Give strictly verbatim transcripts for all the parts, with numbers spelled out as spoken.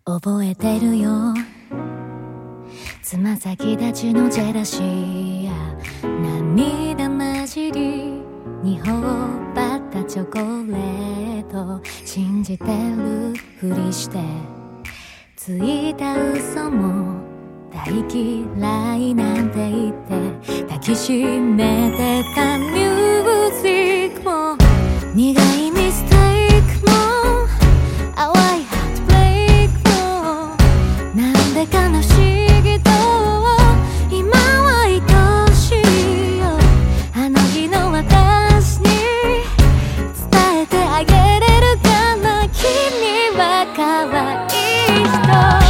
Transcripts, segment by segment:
覚えてるよ、つま先立ちのジェラシーや涙混じりに頬張ったチョコレート、信じてるふりしてついた嘘も大嫌いなんて言って抱きしめてたミュージックも苦いミステイクも淡いハートブレイクもなんで悲しげと今は愛しいよ、あの日の私に伝えてあげれるかな、君は可愛い人。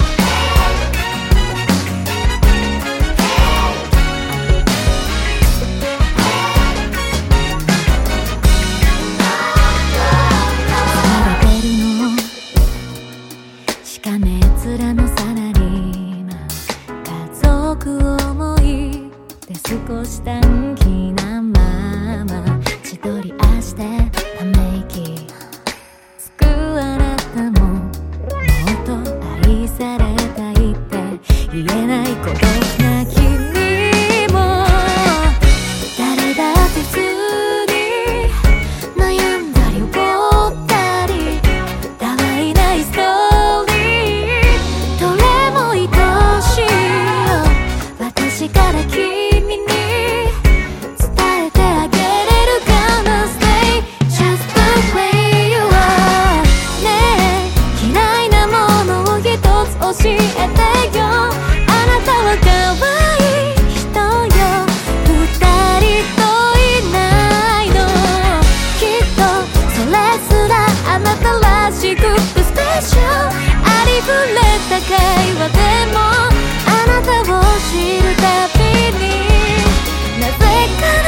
しかめ面のサラリーマン、家族思いで少し短気なまま千鳥足でため息つくあなたももっと愛されたいって言えない孤独な君も誰だって普通に悩んだり怒ったりたわいないストーリーどれも愛しいよ、私から君に伝えてあげれるかな Stay just the way you are ねえ嫌いなものを一つ教えてよ、あなたは可愛い人よ、二人といないのきっとそれすらあなたらしくてスペシャル、ありふれた会話でもあなたを知るたびになぜか